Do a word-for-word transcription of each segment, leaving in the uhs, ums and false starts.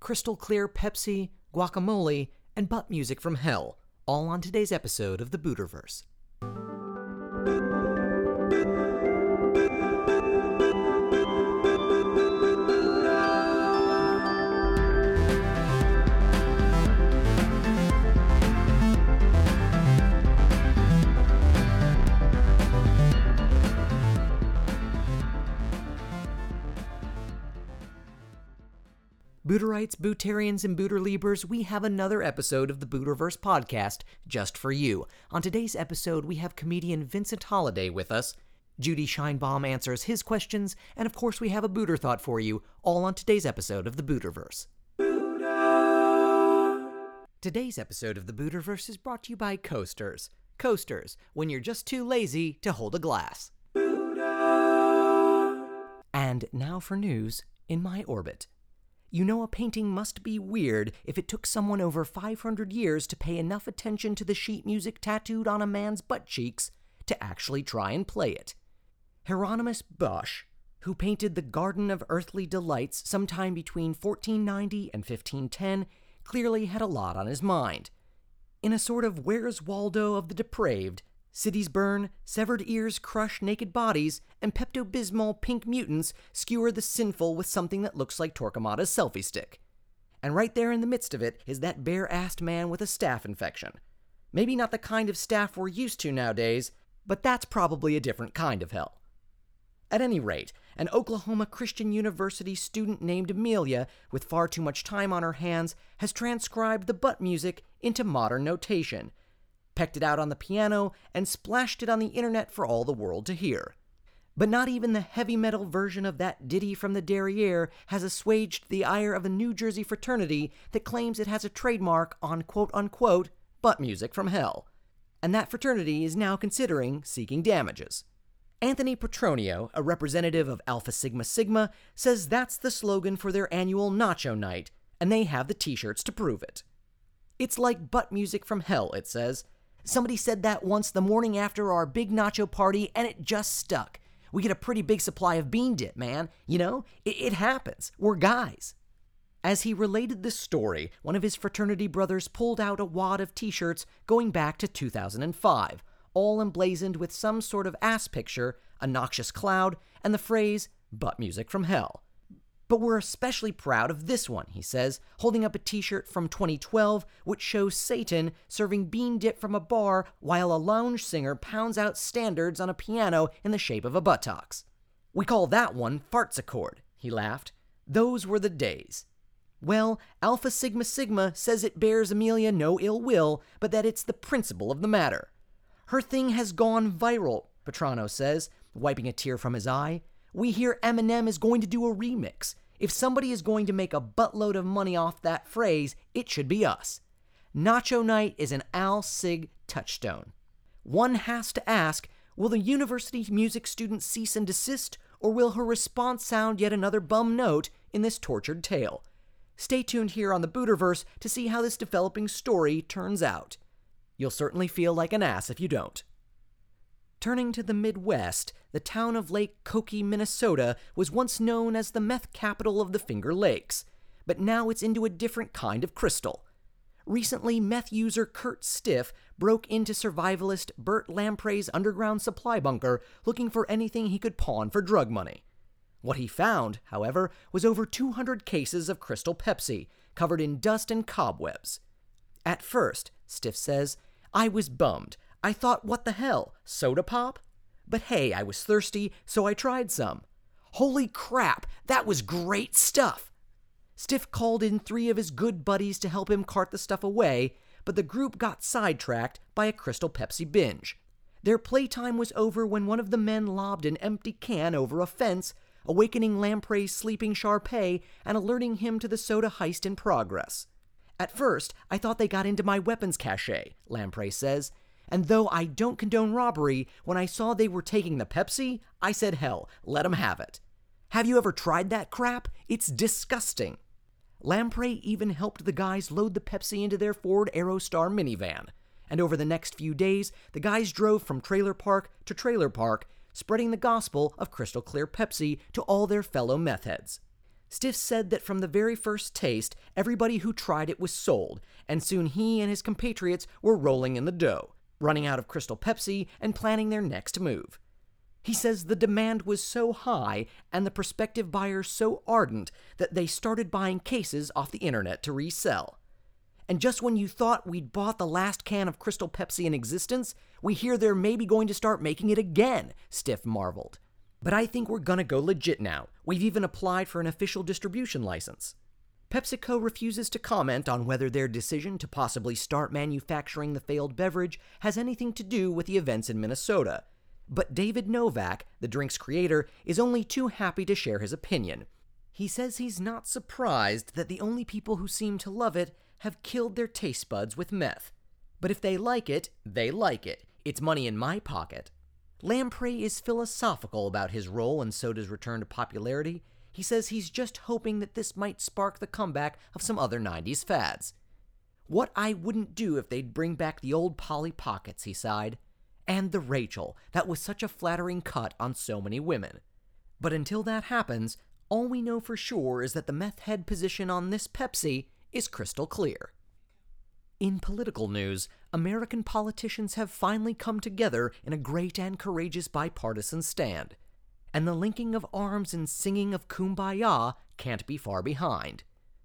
crystal clear Pepsi, guacamole, and butt music from hell, all on today's episode of the Booterverse. Booterites, Bootarians, and Booterliebers, we have another episode of the Booterverse podcast just for you. On today's episode, we have comedian Vincent Holiday with us. Judy Scheinbaum answers his questions, and of course we have a Booter thought for you, all on today's episode of the Booterverse. Booter! Today's episode of the Booterverse is brought to you by Coasters. Coasters, when you're just too lazy to hold a glass. Booter! And now for news in my orbit. You know a painting must be weird if it took someone over five hundred years to pay enough attention to the sheet music tattooed on a man's butt cheeks to actually try and play it. Hieronymus Bosch, who painted the Garden of Earthly Delights sometime between fourteen ninety and fifteen ten, clearly had a lot on his mind. In a sort of Where's Waldo of the depraved, cities burn, severed ears crush naked bodies, and Pepto-Bismol pink mutants skewer the sinful with something that looks like Torquemada's selfie stick. And right there in the midst of it is that bare-assed man with a staph infection. Maybe not the kind of staph we're used to nowadays, but that's probably a different kind of hell. At any rate, an Oklahoma Christian University student named Amelia, with far too much time on her hands, has transcribed the butt music into modern notation, pecked it out on the piano, and splashed it on the internet for all the world to hear. But not even the heavy metal version of that ditty from the Derriere has assuaged the ire of a New Jersey fraternity that claims it has a trademark on quote-unquote butt music from hell. And that fraternity is now considering seeking damages. Anthony Petronio, a representative of Alpha Sigma Sigma, says that's the slogan for their annual Nacho Night, and they have the t-shirts to prove it. It's like butt music from hell, it says. Somebody said that once the morning after our big nacho party, and it just stuck. We get a pretty big supply of bean dip, man. You know, it, it happens. We're guys. As he related this story, one of his fraternity brothers pulled out a wad of t-shirts going back to two thousand five, all emblazoned with some sort of ass picture, a noxious cloud, and the phrase, butt music from hell. But we're especially proud of this one, he says, holding up a t-shirt from twenty twelve, which shows Satan serving bean dip from a bar while a lounge singer pounds out standards on a piano in the shape of a buttocks. We call that one Fartsichord, he laughed. Those were the days. Well, Alpha Sigma Sigma says it bears Amelia no ill will, but that it's the principle of the matter. Her thing has gone viral, Petrano says, wiping a tear from his eye. We hear Eminem is going to do a remix. If somebody is going to make a buttload of money off that phrase, it should be us. Nacho Night is an Al Sig touchstone. One has to ask, will the university music student cease and desist, or will her response sound yet another bum note in this tortured tale? Stay tuned here on the Booterverse to see how this developing story turns out. You'll certainly feel like an ass if you don't. Turning to the Midwest, the town of Lake Cokie, Minnesota was once known as the meth capital of the Finger Lakes, but now it's into a different kind of crystal. Recently, meth user Kurt Stiff broke into survivalist Burt Lamprey's underground supply bunker looking for anything he could pawn for drug money. What he found, however, was over two hundred cases of Crystal Pepsi, covered in dust and cobwebs. At first, Stiff says, I was bummed. I thought, what the hell, soda pop? But hey, I was thirsty, so I tried some. Holy crap, that was great stuff! Stiff called in three of his good buddies to help him cart the stuff away, but the group got sidetracked by a Crystal Pepsi binge. Their playtime was over when one of the men lobbed an empty can over a fence, awakening Lamprey's sleeping Sharpay and alerting him to the soda heist in progress. At first, I thought they got into my weapons cache, Lamprey says, and though I don't condone robbery, when I saw they were taking the Pepsi, I said hell, let 'em have it. Have you ever tried that crap? It's disgusting. Lamprey even helped the guys load the Pepsi into their Ford Aerostar minivan, and over the next few days, the guys drove from trailer park to trailer park, spreading the gospel of crystal clear Pepsi to all their fellow meth heads. Stiff said that from the very first taste, everybody who tried it was sold, and soon he and his compatriots were rolling in the dough, running out of Crystal Pepsi and planning their next move. He says the demand was so high and the prospective buyers so ardent that they started buying cases off the internet to resell. And just when you thought we'd bought the last can of Crystal Pepsi in existence, we hear they're maybe going to start making it again, Stiff marveled. But I think we're gonna go legit now. We've even applied for an official distribution license. PepsiCo refuses to comment on whether their decision to possibly start manufacturing the failed beverage has anything to do with the events in Minnesota. But David Novak, the drink's creator, is only too happy to share his opinion. He says he's not surprised that the only people who seem to love it have killed their taste buds with meth. But if they like it, they like it. It's money in my pocket. Lamprey is philosophical about his role in soda's return to popularity. He says he's just hoping that this might spark the comeback of some other nineties fads. What I wouldn't do if they'd bring back the old Polly Pockets, he sighed. And the Rachel, that was such a flattering cut on so many women. But until that happens, all we know for sure is that the meth head position on this Pepsi is crystal clear. In political news, American politicians have finally come together in a great and courageous bipartisan stand. And the linking of arms and singing of Kumbaya can't be far behind.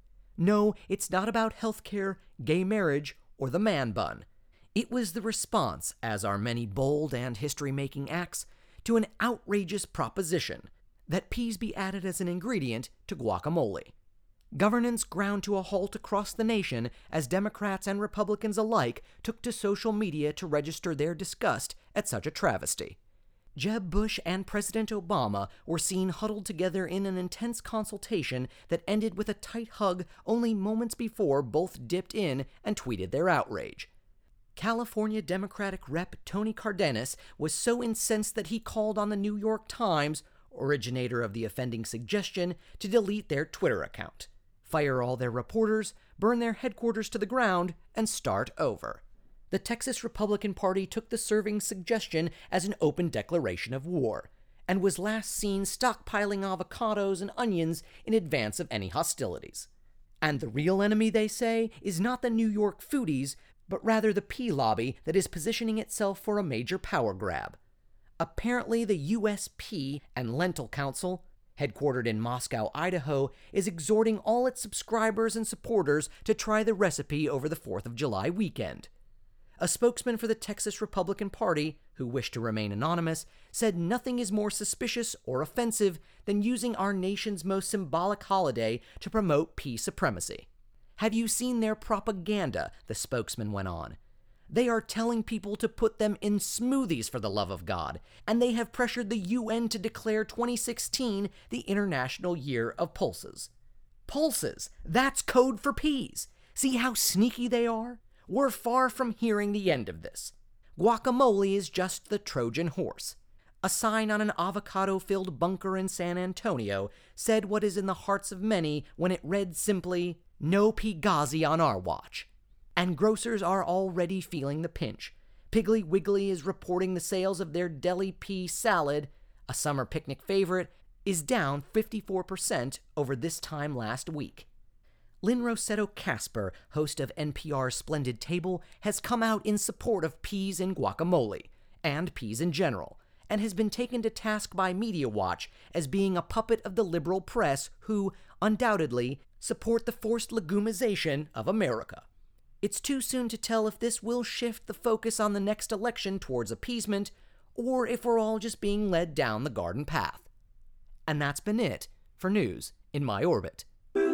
No, it's not about healthcare, gay marriage, or the man bun. It was the response, as are many bold and history-making acts, to an outrageous proposition that peas be added as an ingredient to guacamole. Governance ground to a halt across the nation as Democrats and Republicans alike took to social media to register their disgust at such a travesty. Jeb Bush and President Obama were seen huddled together in an intense consultation that ended with a tight hug only moments before both dipped in and tweeted their outrage. California Democratic Rep Tony Cardenas was so incensed that he called on the New York Times, originator of the offending suggestion, to delete their Twitter account, fire all their reporters, burn their headquarters to the ground, and start over. The Texas Republican Party took the serving suggestion as an open declaration of war, and was last seen stockpiling avocados and onions in advance of any hostilities. And the real enemy, they say, is not the New York foodies, but rather the pea lobby that is positioning itself for a major power grab. Apparently, the U S Pea and Lentil Council, headquartered in Moscow, Idaho, is exhorting all its subscribers and supporters to try the recipe over the fourth of July weekend. A spokesman for the Texas Republican Party, who wished to remain anonymous, said nothing is more suspicious or offensive than using our nation's most symbolic holiday to promote pea supremacy. Have you seen their propaganda? The spokesman went on. They are telling people to put them in smoothies for the love of God, and they have pressured the U N to declare twenty sixteen the International Year of Pulses. Pulses! That's code for peas! See how sneaky they are? We're far from hearing the end of this. Guacamole is just the Trojan horse. A sign on an avocado-filled bunker in San Antonio said what is in the hearts of many when it read simply, "No Pegazi on our watch." And grocers are already feeling the pinch. Piggly Wiggly is reporting the sales of their deli pea salad, a summer picnic favorite, is down fifty-four percent over this time last week. Lynn Rossetto Kasper, host of N P R's Splendid Table, has come out in support of peas in guacamole, and peas in general, and has been taken to task by Media Watch as being a puppet of the liberal press who, undoubtedly, support the forced legumization of America. It's too soon to tell if this will shift the focus on the next election towards appeasement, or if we're all just being led down the garden path. And that's been it for news in my orbit.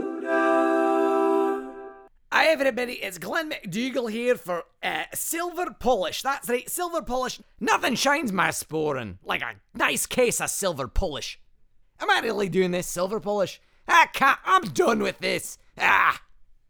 Hi everybody, it's Glenn McDougall here for uh, Silver Polish. That's right, Silver Polish. Nothing shines my sporin like a nice case of Silver Polish. Am I really doing this, Silver Polish? I can't, I'm done with this. Ah!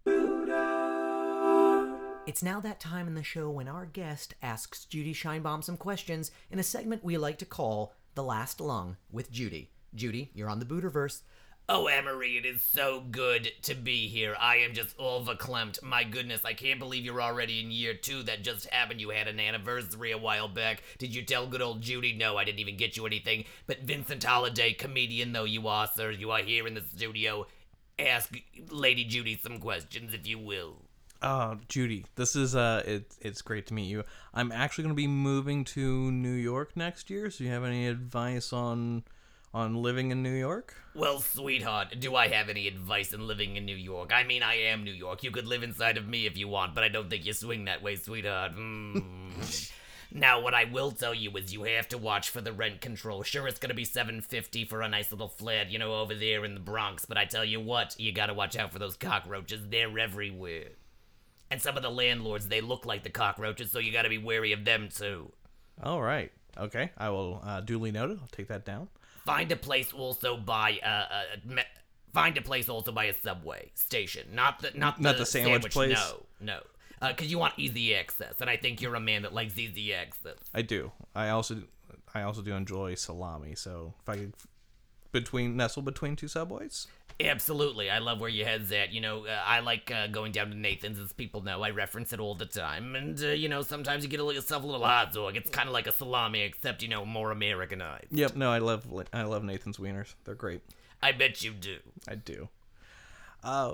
It's now that time in the show when our guest asks Judy Scheinbaum some questions in a segment we like to call The Last Lung with Judy. Judy, you're on the Booterverse. Oh, Emery, it is so good to be here. I am just overclamped. My goodness, I can't believe you're already in year two. That just happened. You had an anniversary a while back. Did you tell good old Judy? No, I didn't even get you anything. But Vincent Holiday, comedian though you are, sir, you are here in the studio. ask Lady Judy some questions, if you will. Uh, Judy, this is uh, it, it's great to meet you. I'm actually going to be moving to New York next year. So, you have any advice on on living in New York? Well, sweetheart, do I have any advice in living in New York? I mean, I am New York. You could live inside of me if you want, but I don't think you swing that way, sweetheart. Mm. Now, what I will tell you is you have to watch for the rent control. Sure, it's gonna be seven fifty for a nice little flat, you know, over there in the Bronx, but I tell you what, you gotta watch out for those cockroaches. They're everywhere. And some of the landlords, they look like the cockroaches, so you gotta be wary of them, too. All right. Okay. I will uh, duly noted. I'll take that down. Find a place also by uh, uh me- find a place also by a subway station, not the not the, Not the sandwich place? No, no, because uh, you want easy access, and I think you're a man that likes easy access. I do. I also I also do enjoy salami. So, if I could between nestle between two subways. Absolutely, I love where your head's at. You know, uh, I like uh, going down to Nathan's, as people know. I reference it all the time, and uh, you know, sometimes you get a, yourself a little hot dog. It's kind of like a salami, except you know, more Americanized. Yep. No, I love I love Nathan's wieners. They're great. I bet you do. I do. Uh,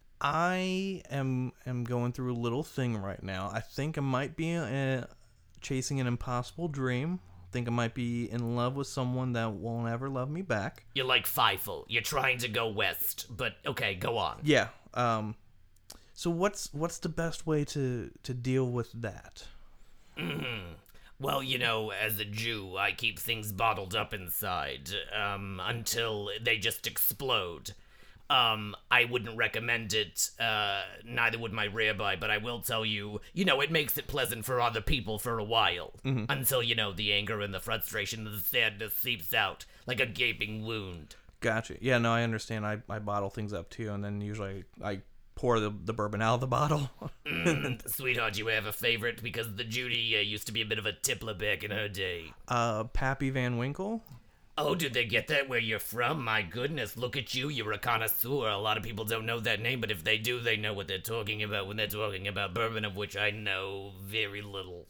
I am am going through a little thing right now. I think I might be uh, chasing an impossible dream. I think I might be in love with someone that won't ever love me back. You're like Feifel. You're trying to go west, but okay, go on. Yeah. Um. So what's what's the best way to to deal with that? Mm-hmm. Well, you know, as a Jew, I keep things bottled up inside um, until they just explode. Um, I wouldn't recommend it, uh, neither would my rabbi, but I will tell you, you know, it makes it pleasant for other people for a while. Mm-hmm. Until, you know, the anger and the frustration and the sadness seeps out like a gaping wound. Gotcha. Yeah, no, I understand. I, I bottle things up too, and then usually I pour the, the bourbon out of the bottle. mm, sweetheart, you have a favorite? Because the Judy uh, used to be a bit of a tippler back in her day. Uh, Pappy Van Winkle? Oh, did they get that where you're from? My goodness, look at you, you're a connoisseur. A lot of people don't know that name, but if they do, they know what they're talking about when they're talking about bourbon, of which I know very little.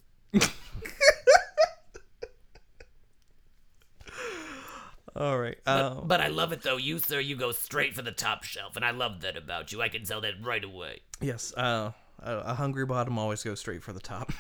All right. Uh, but, but I love it, though. You, sir, you go straight for the top shelf, and I love that about you. I can tell that right away. Yes, uh, a, a hungry bottom always goes straight for the top.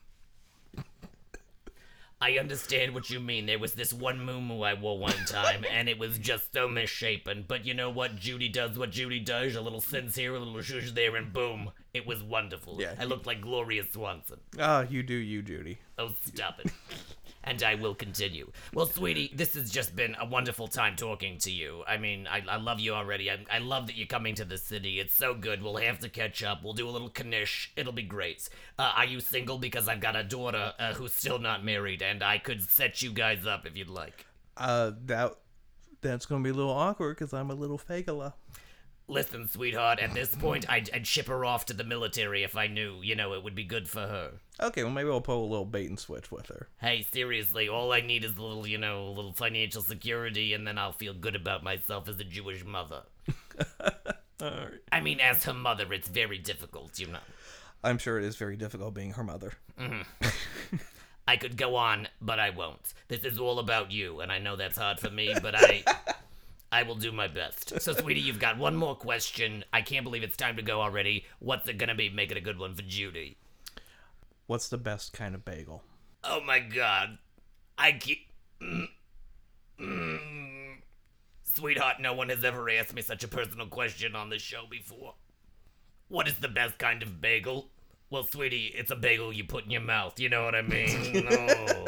I understand what you mean. There was this one moo I wore one time, and it was just so misshapen. But you know what? Judy does what Judy does. A little sense here, a little shush there, and boom. It was wonderful. Yeah. I looked like Gloria Swanson. Ah, you do you, Judy. Oh, stop it. And I will continue. Well, sweetie, this has just been a wonderful time talking to you. I mean, I, I love you already. I, I love that you're coming to the city. It's so good. We'll have to catch up. We'll do a little knish. It'll be great. Uh, are you single? Because I've got a daughter uh, who's still not married, and I could set you guys up if you'd like. Uh, that that's gonna be a little awkward because I'm a little fagala. Listen, sweetheart, at this point, I'd, I'd ship her off to the military if I knew, you know, it would be good for her. Okay, well, maybe I'll pull a little bait and switch with her. Hey, seriously, all I need is a little, you know, a little financial security, and then I'll feel good about myself as a Jewish mother. Alright. I mean, as her mother, it's very difficult, you know. I'm sure it is very difficult being her mother. Mm-hmm. I could go on, but I won't. This is all about you, and I know that's hard for me, but I... I will do my best. So, sweetie, you've got one more question. I can't believe it's time to go already. What's it gonna be? Make it a good one for Judy. What's the best kind of bagel? Oh my god. I can't... Mm. Mm. Sweetheart, no one has ever asked me such a personal question on this show before. What is the best kind of bagel? Well, sweetie, it's a bagel you put in your mouth. You know what I mean? No.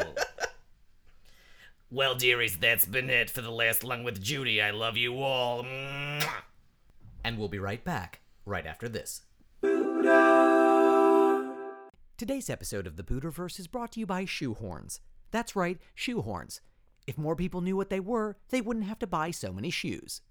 Well, dearies, that's been it for the last Lung with Judy. I love you all. Mwah. And we'll be right back, right after this. Today's episode of the Buddhaverse is brought to you by Shoehorns. That's right, shoehorns. If more people knew what they were, they wouldn't have to buy so many shoes.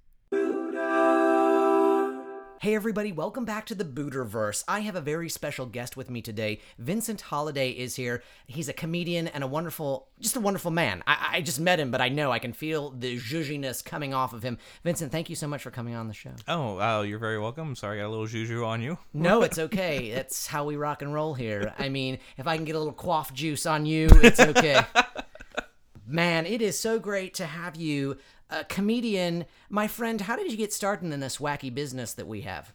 Hey everybody, welcome back to the Buddhaverse. I have a very special guest with me today. Vincent Holiday is here. He's a comedian and a wonderful, just a wonderful man. I, I just met him, but I know I can feel the zhuzhiness coming off of him. Vincent, thank you so much for coming on the show. Oh, uh, you're very welcome. Sorry I got a little juju on you. No, it's okay. That's how we rock and roll here. I mean, if I can get a little quaff juice on you, it's okay. Man, it is so great to have you, a comedian. My friend, how did you get started in this wacky business that we have?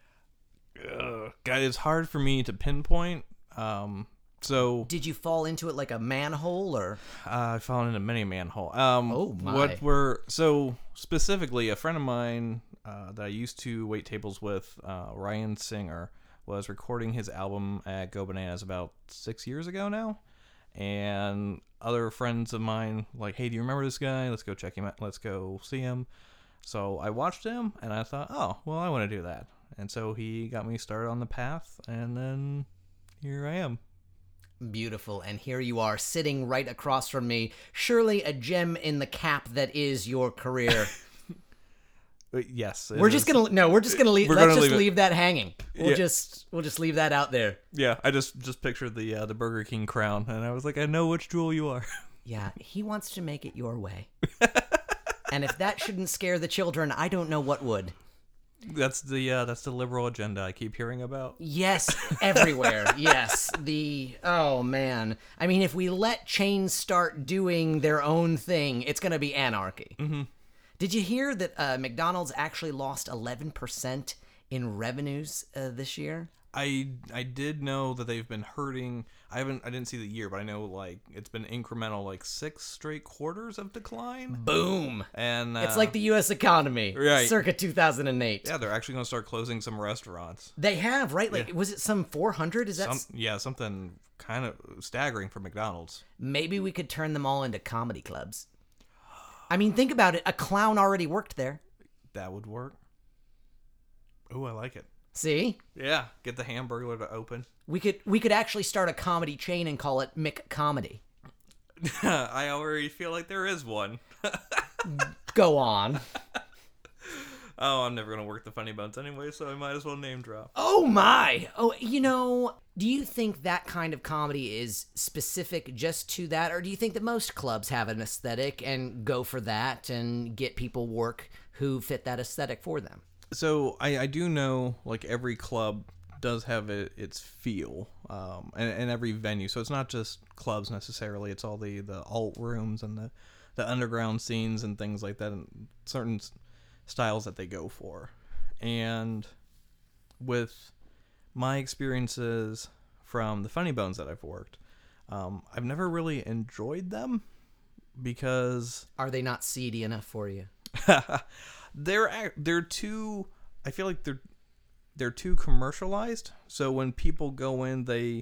Uh, God, it's hard for me to pinpoint. Um, so Did you fall into it like a manhole, or? uh, I fell into many manhole. Um, Oh, my. What were so specifically a friend of mine uh, that I used to wait tables with, uh, Ryan Singer, was recording his album at Go Bananas about six years ago now, and other friends of mine like, hey, do you remember this guy? Let's go check him out. Let's go see him. So I watched him, and I thought, oh, well, I want to do that. And so he got me started on the path, and then here I am. Beautiful. And here you are, sitting right across from me. Surely a gem in the cap that is your career. But yes, it We're just is- gonna no. We're just gonna leave. We're Let's gonna just leave leave, it. that hanging. We'll Yeah. just we'll just leave that out there. Yeah, I just just pictured the uh, the Burger King crown, and I was like, I know which jewel you are. Yeah, he wants to make it your way. And if that shouldn't scare the children, I don't know what would. That's the uh, that's the liberal agenda I keep hearing about. Yes, everywhere. Yes, the oh man. I mean, if we let chains start doing their own thing, it's gonna be anarchy. Mm-hmm. Did you hear that uh, McDonald's actually lost eleven percent in revenues uh, this year? I I did know that they've been hurting. I haven't I didn't see the year, but I know like it's been incremental, like six straight quarters of decline. Boom. And uh, It's like the U S economy, Right. circa two thousand eight. yeah, they're actually going to start closing some restaurants. They have, right? Like, was it some four hundred? Is that Some, yeah, something kind of staggering for McDonald's. maybe we could turn them all into comedy clubs? I mean, think about it. A clown already worked there. That would work. Oh, I like it. See? Yeah, get the Hamburglar to open. We could we could actually start a comedy chain and call it Mick Comedy. I already feel like there is one. Go on. Oh, I'm never going to work the Funny Bones anyway, so I might as well name drop. Oh my. Oh, you know, do you think that kind of comedy is specific just to that, or do you think that most clubs have an aesthetic and go for that and get people work who fit that aesthetic for them? So I, I do know like every club does have it, its feel, um, and, and every venue. So it's not just clubs necessarily. It's all the, the alt rooms and the, the underground scenes and things like that, and certain s- styles that they go for. And with my experiences from the Funny Bones that I've worked, um, I've never really enjoyed them because Are they not seedy enough for you? they're ac- they're too. I feel like they're they're too commercialized. So when people go in, they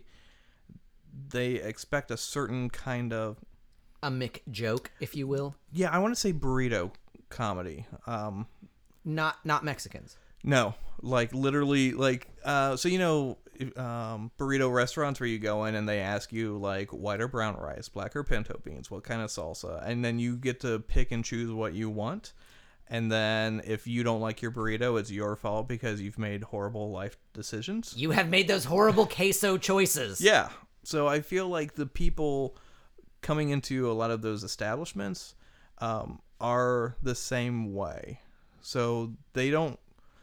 they expect a certain kind of A Mick joke, if you will. yeah. I want to say burrito comedy. Um, Not not Mexicans. no, like literally, like uh. So you know, um, burrito restaurants where you go in and they ask you like white or brown rice, black or pinto beans, what kind of salsa, and then you get to pick and choose what you want. And then if you don't like your burrito, it's your fault because you've made horrible life decisions. You have made those horrible queso choices. Yeah. So I feel like the people coming into a lot of those establishments um, are the same way. So they don't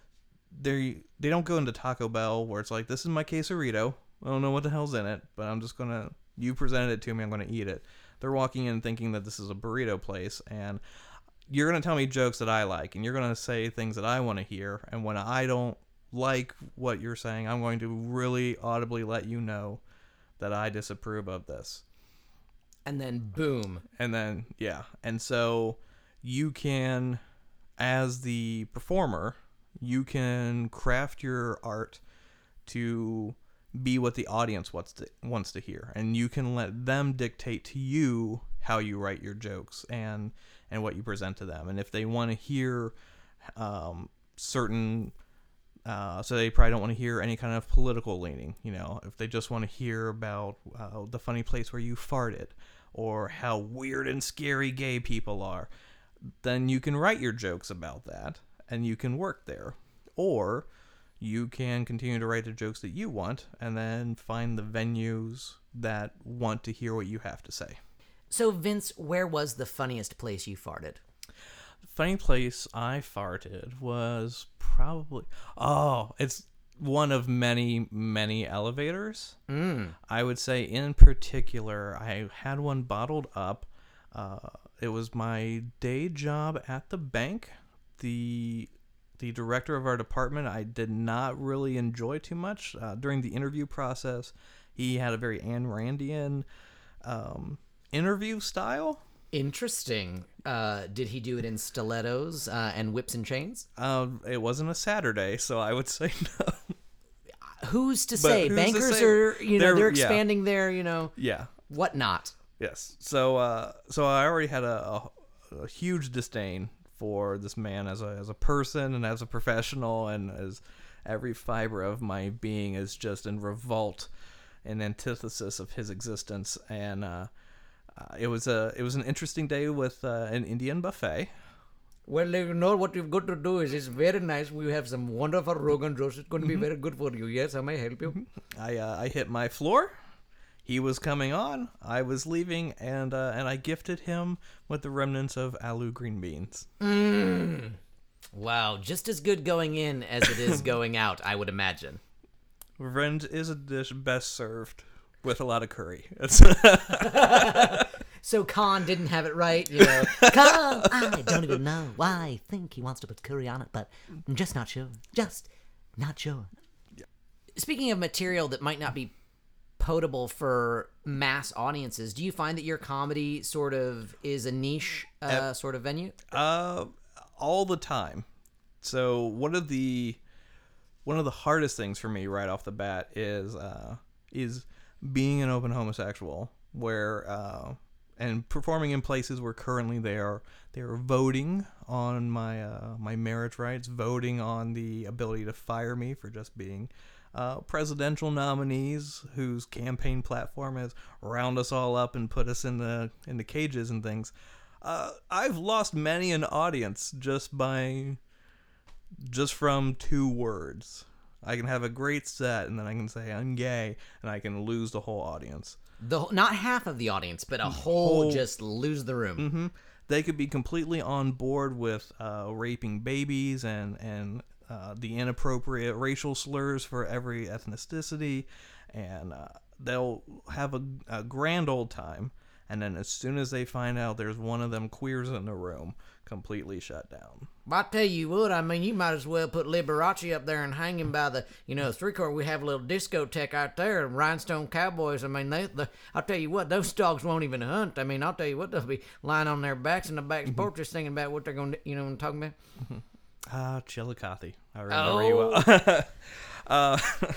they they don't go into Taco Bell where it's like, this is my quesarito. I don't know what the hell's in it, but I'm just gonna you presented it to me, I'm gonna eat it. They're walking in thinking that this is a burrito place, and you're going to tell me jokes that I like, and you're going to say things that I want to hear, and when I don't like what you're saying, I'm going to really audibly let you know that I disapprove of this. And then boom. And then, yeah. And so you can, as the performer, you can craft your art to be what the audience wants to, wants to hear. And you can let them dictate to you how you write your jokes and and what you present to them. And if they want to hear um, certain, uh, so they probably don't want to hear any kind of political leaning, you know, if they just want to hear about uh, the funny place where you farted or how weird and scary gay people are, then you can write your jokes about that and you can work there. Or you can continue to write the jokes that you want and then find the venues that want to hear what you have to say. So, Vince, where was the funniest place you farted? The funny place I farted was probably, oh, it's one of many, many elevators. Mm. I would say in particular, I had one bottled up. Uh, it was my day job at the bank. The the director of our department I did not really enjoy too much. Uh, during the interview process, he had a very Ayn Randian um, interview style. Interesting. Uh, did he do it in stilettos uh, and whips and chains? Uh, it wasn't a Saturday, so I would say no. Who's to say? who's to Bankers say? are, you know, They're- they're yeah. expanding their, you know, Yeah. whatnot. Yes. So, uh, so I already had a, a, a huge disdain for this man as a as a person and as a professional, and as every fiber of my being is just in revolt and antithesis of his existence. And uh, uh, it was a it was an interesting day with uh, an Indian buffet. Well, you know what you've got to do is it's very nice. We have some wonderful Rogan Josh. It's going to be very good for you. Yes, I may help you. I uh, I hit my floor. He was coming on. I was leaving, and uh, and I gifted him with the remnants of aloo green beans. Mm. Wow, just as good going in as it is going out, I would imagine. Revenge is a dish best served with a lot of curry. So Khan didn't have it right, you know. Khan, I don't even know why I think he wants to put curry on it, but I'm just not sure. Just not sure. Yeah. Speaking of material that might not be potable for mass audiences, do you find that your comedy sort of is a niche uh, Uh, sort of venue? Uh, all the time. So one of the one of the hardest things for me right off the bat is uh, is being an open homosexual, where uh, and performing in places where currently they are they are voting on my uh, my marriage rights, voting on the ability to fire me for just being uh, presidential nominees whose campaign platform is round us all up and put us in the in the cages and things. Uh, I've lost many an audience just by just from two words. I can have a great set, and then I can say I'm gay, and I can lose the whole audience. The not half of the audience, but a whole, Whole- just lose the room. hmm They could be completely on board with uh, raping babies and and uh, the inappropriate racial slurs for every ethnicity, and uh, they'll have a, a grand old time. And then as soon as they find out there's one of them queers in the room, completely shut down. I tell you what, I mean, you might as well put Liberace up there and hang him by the, you know, three quarter. We have a little discotheque out there, and Rhinestone Cowboys. I mean, they, the, I'll tell you what, those dogs won't even hunt. I mean, I'll tell you what, they'll be lying on their backs in the back porch just thinking about what they're going to, you know, what I'm talking about. Ah, Chillicothe. I remember you well. uh,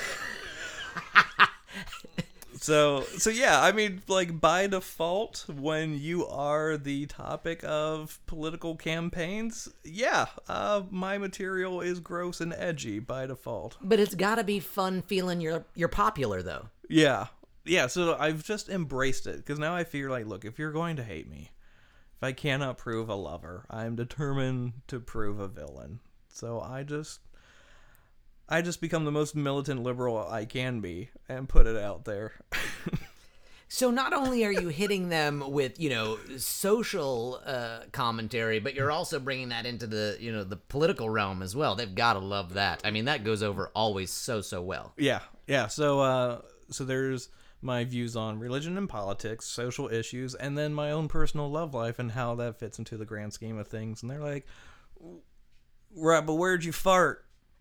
so, so yeah, I mean, like, by default, when you are the topic of political campaigns, yeah, uh, my material is gross and edgy by default. But it's got to be fun feeling you're you're popular, though. Yeah. Yeah, so I've just embraced it, because now I feel like, look, if you're going to hate me, if I cannot prove a lover, I'm determined to prove a villain. So I just... I just become the most militant liberal I can be and put it out there. So not only are you hitting them with, you know, social uh, commentary, but you're also bringing that into the, you know, the political realm as well. They've got to love that. I mean, that goes over always so, so well. Yeah, yeah. So, uh, so there's my views on religion and politics, social issues, and then my own personal love life and how that fits into the grand scheme of things. And they're like, right, but where'd you fart?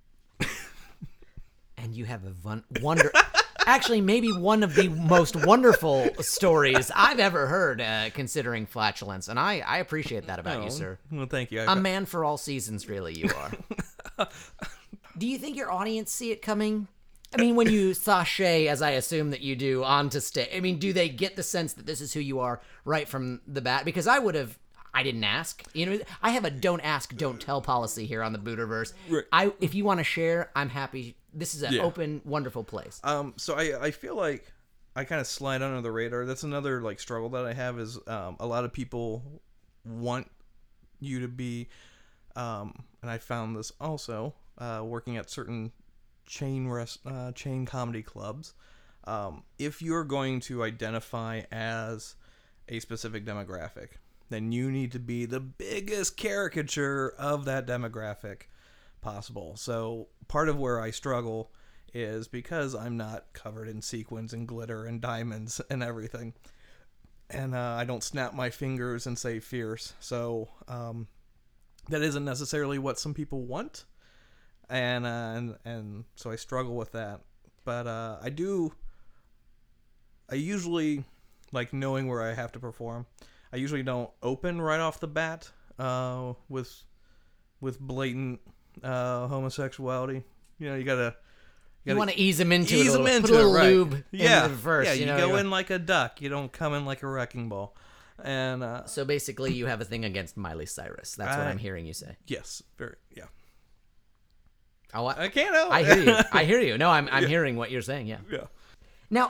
And you have a von- wonder... Actually, maybe one of the most wonderful stories I've ever heard, uh, considering flatulence. And I, I appreciate that about Oh, you, sir. Well, thank you. I, A man for all seasons, really, you are. Do you think your audience see it coming? I mean, when you sashay, as I assume that you do, onto stage, I mean, do they get the sense that this is who you are right from the bat? Because I would have... I didn't ask. You know, I have a don't ask, don't tell policy here on the Booterverse. Right. I, if you want to share, I'm happy. This is an Yeah. open, wonderful place. Um, so I, I feel like I kind of slide under the radar. That's another like struggle that I have is um, a lot of people want you to be, um, and I found this also uh, working at certain chain rest, uh, chain comedy clubs. Um, if you're going to identify as a specific demographic, then you need to be the biggest caricature of that demographic possible. So part of where I struggle is because I'm not covered in sequins and glitter and diamonds and everything. and uh, I don't snap my fingers and say fierce. So um, that isn't necessarily what some people want, and uh, and and so I struggle with that. But uh, I do. I usually like knowing where I have to perform. I usually don't open right off the bat uh, with with blatant uh, homosexuality. You know, you gotta. You, you want to ease them into ease it. them into put a little it, right. lube yeah. in first. Yeah, you, you, know, go you're... in like a duck. You don't come in like a wrecking ball. And uh, so basically, you have a thing against Miley Cyrus. That's I, what I'm hearing you say. Yes, very. Yeah. Oh, I, I can't help. I hear you. I hear you. No, I'm I'm yeah. hearing what you're saying. Yeah. Yeah. Now,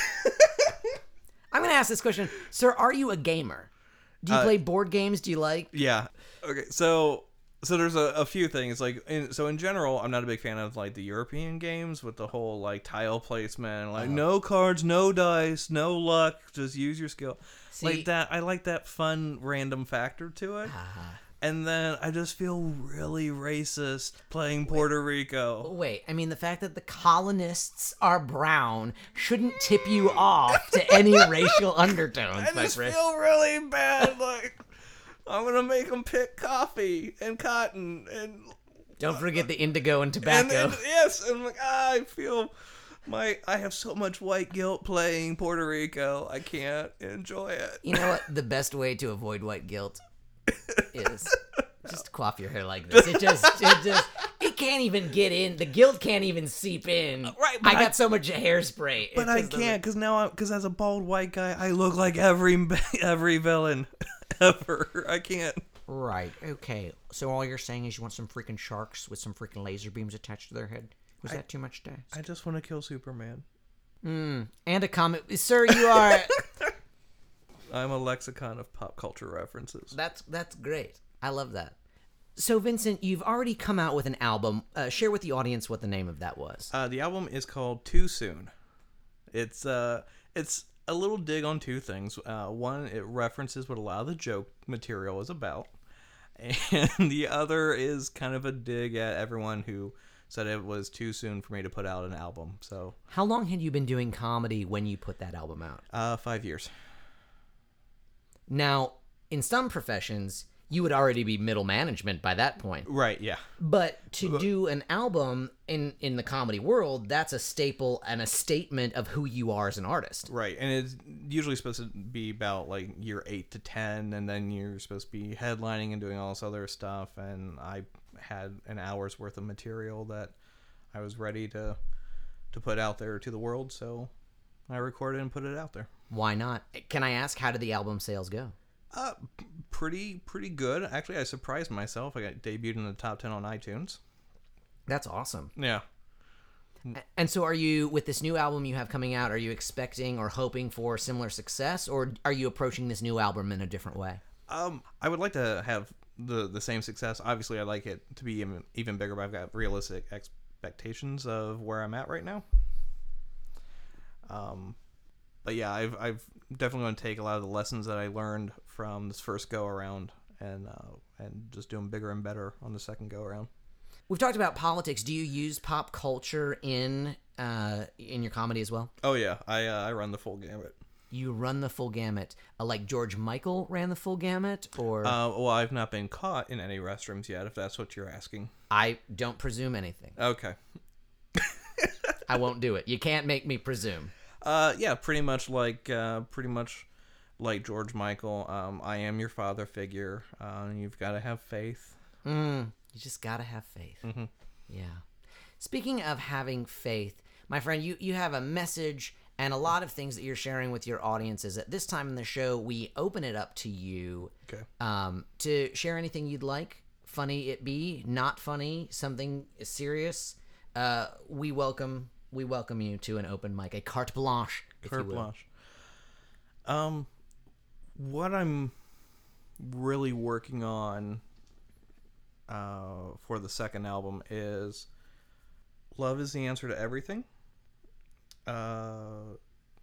I'm going to ask this question, sir. Are you a gamer? Do you uh, play board games? Do you like? Yeah. Okay. So. So there's a, a few things like in, so in general I'm not a big fan of like the European games with the whole like tile placement, like uh-huh. no cards, no dice, no luck, just use your skill. See, like that I like that fun random factor to it. Uh-huh. And then I just feel really racist playing Puerto wait, Rico. Wait, I mean the fact that the colonists are brown shouldn't tip you off to any racial undertones. I just feel really bad like I'm gonna make them pick coffee and cotton and don't forget the indigo and tobacco. And, and, yes, and like ah, I feel my I have so much white guilt playing Puerto Rico. I can't enjoy it. You know what? The best way to avoid white guilt is just coif your hair like this. It just, it just, it can't even get in. The guilt can't even seep in. Right. I got I, so much hairspray. But I can't because now I'm because as a bald white guy, I look like every every villain. Ever. I can't. Right. Okay. So all you're saying is you want some freaking sharks with some freaking laser beams attached to their head? Was I, that too much to ask? I just want to kill Superman. Mm. And a comic. Sir, you are... I'm a lexicon of pop culture references. That's that's great. I love that. So, Vincent, you've already come out with an album. Uh, share with the audience what the name of that was. Uh, the album is called Too Soon. It's uh, it's... a little dig on two things. Uh, one, it references what a lot of the joke material is about. And the other is kind of a dig at everyone who said it was too soon for me to put out an album. So, how long had you been doing comedy when you put that album out? Uh, five years. Now, in some professions, you would already be middle management by that point. Right, yeah. But to do an album in, in the comedy world, that's a staple and a statement of who you are as an artist. Right, and it's usually supposed to be about like year eight to ten, and then you're supposed to be headlining and doing all this other stuff, and I had an hour's worth of material that I was ready to to put out there to the world, so I recorded and put it out there. Why not? Can I ask, how did the album sales go? Uh, pretty pretty good. Actually, I surprised myself. I got debuted in the top ten on iTunes. That's awesome. Yeah. And so are you, with this new album you have coming out, are you expecting or hoping for similar success, or are you approaching this new album in a different way? Um, I would like to have the, the same success. Obviously, I'd like it to be even, even bigger, but I've got realistic expectations of where I'm at right now. Um, but yeah, I've I've definitely going to take a lot of the lessons that I learned from this first go around and uh, and just do them bigger and better on the second go around. We've talked about politics. Do you use pop culture in uh, in your comedy as well? Oh yeah, I uh, I run the full gamut. You run the full gamut, uh, like George Michael ran the full gamut, or? Uh, well, I've not been caught in any restrooms yet, if that's what you're asking. I don't presume anything. Okay. I won't do it. You can't make me presume. Uh, yeah, pretty much like uh, pretty much like George Michael. Um, I am your father figure. Uh, you've got to have faith. Mm, you just got to have faith. Mm-hmm. Yeah. Speaking of having faith, my friend, you, you have a message and a lot of things that you're sharing with your audiences. At this time in the show, we open it up to you okay. um, to share anything you'd like. Funny it be, not funny, something serious. Uh, we welcome we welcome you to an open mic, a carte blanche, if carte you will. blanche. Um, what I'm really working on uh, for the second album is love is the answer to everything. Uh,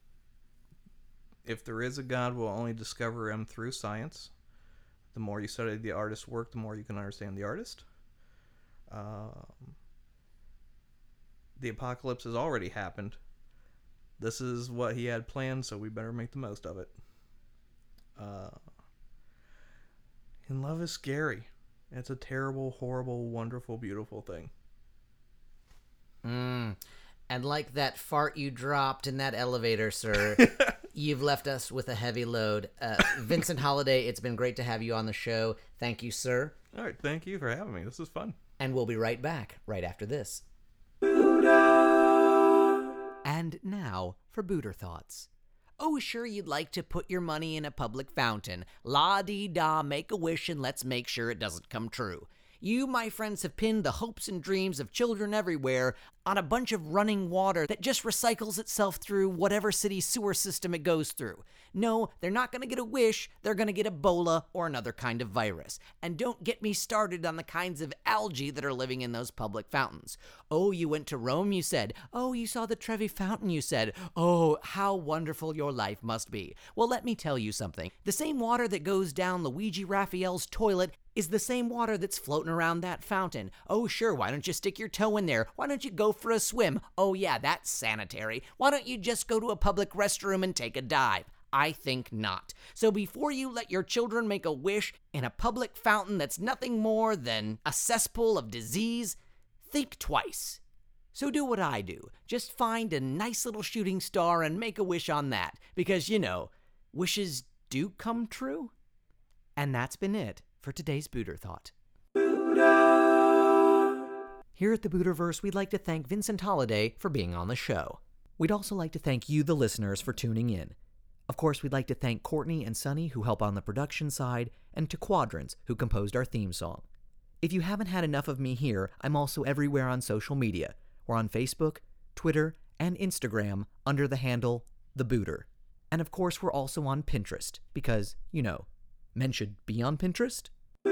if there is a God, we'll only discover him through science. The more you study the artist's work, the more you can understand the artist. Um, the apocalypse has already happened. This is what he had planned, so we better make the most of it. Uh, and love is scary. It's a terrible, horrible, wonderful, beautiful thing. Mm. And like that fart you dropped in that elevator, sir, you've left us with a heavy load. Uh, Vincent Holiday, it's been great to have you on the show. Thank you, sir. All right, thank you for having me. This is fun. And we'll be right back, right after this. And now for Booter Thoughts. Oh, sure, you'd like to put your money in a public fountain. La-dee-da, make a wish and let's make sure it doesn't come true. You, my friends, have pinned the hopes and dreams of children everywhere on a bunch of running water that just recycles itself through whatever city sewer system it goes through. No, they're not going to get a wish, they're going to get Ebola or another kind of virus. And don't get me started on the kinds of algae that are living in those public fountains. Oh, you went to Rome, you said. Oh, you saw the Trevi Fountain, you said. Oh, how wonderful your life must be. Well, let me tell you something. The same water that goes down Luigi Raphael's toilet is the same water that's floating around that fountain. Oh, sure, why don't you stick your toe in there? Why don't you go for a swim? Oh, yeah, that's sanitary. Why don't you just go to a public restroom and take a dive? I think not. So before you let your children make a wish in a public fountain that's nothing more than a cesspool of disease, think twice. So do what I do. Just find a nice little shooting star and make a wish on that. Because, you know, wishes do come true. And that's been it for today's Booter Thought. Here at the Booterverse, we'd like to thank Vincent Holiday for being on the show. We'd also like to thank you, the listeners, for tuning in. Of course, we'd like to thank Courtney and Sunny, who help on the production side, and to Quadrants, who composed our theme song. If you haven't had enough of me here, I'm also everywhere on social media. We're on Facebook, Twitter, and Instagram under the handle The Booter. And of course, we're also on Pinterest, because, you know, men should be on Pinterest.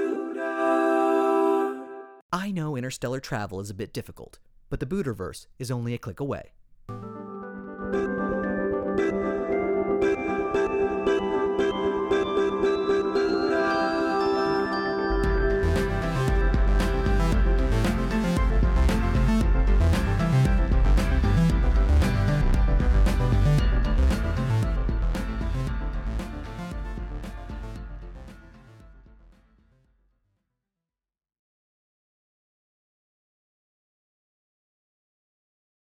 I know interstellar travel is a bit difficult, but the Booterverse is only a click away.